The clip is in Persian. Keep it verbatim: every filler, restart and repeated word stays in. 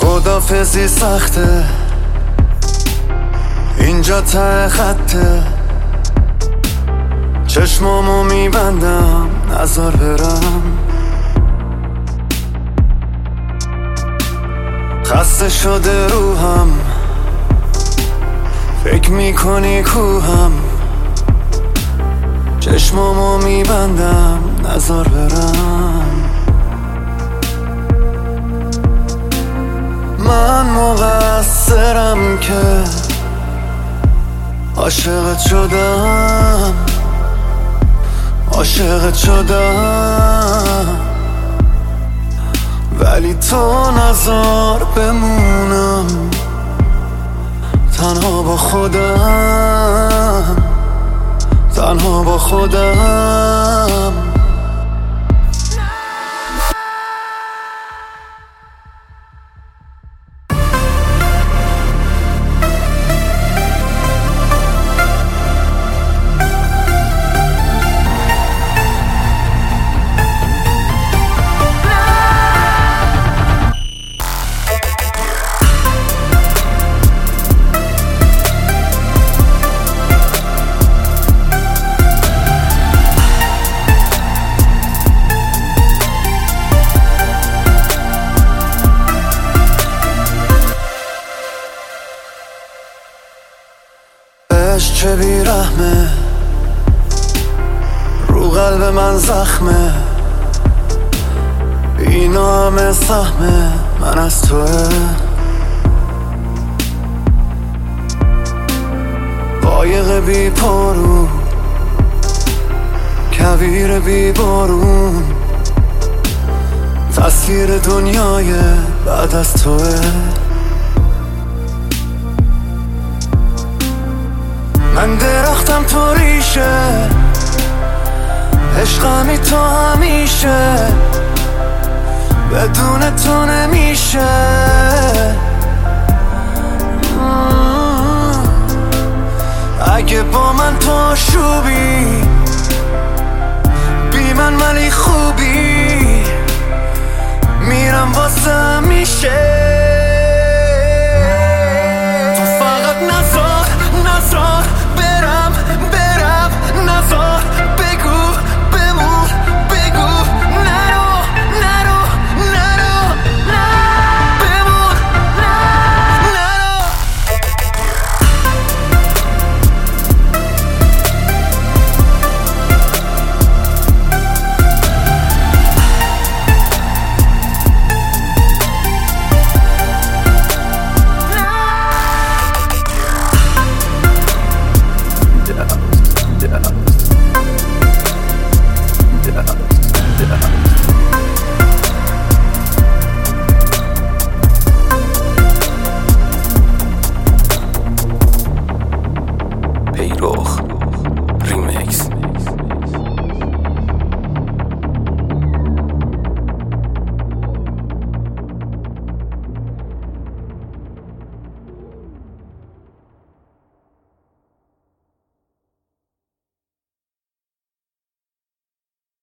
خدافزی سخته، اینجا ته خطه، چشمامو میبندم نزار برم. خسته شده روحم، فکر میکنی کوهم، چشمامو میبندم نزار برم. من مقصرم که عاشقت شدم، عاشقت شدم، ولی تو نذار بمونم تنها با خودم، تنها با خودم. چه بیرحمه، رو قلب من زخمه، اینا همه سهمه من از توه. قایق بی پارو، کویر بی بارون، تصویر دنیای بعد از توه. من درختم تو ریشه، عشقمی تو همیشه، بدون تو نمیشه. اگه با من تو آشوبی، بی من ولی خوبی، میرم واسه همیشه.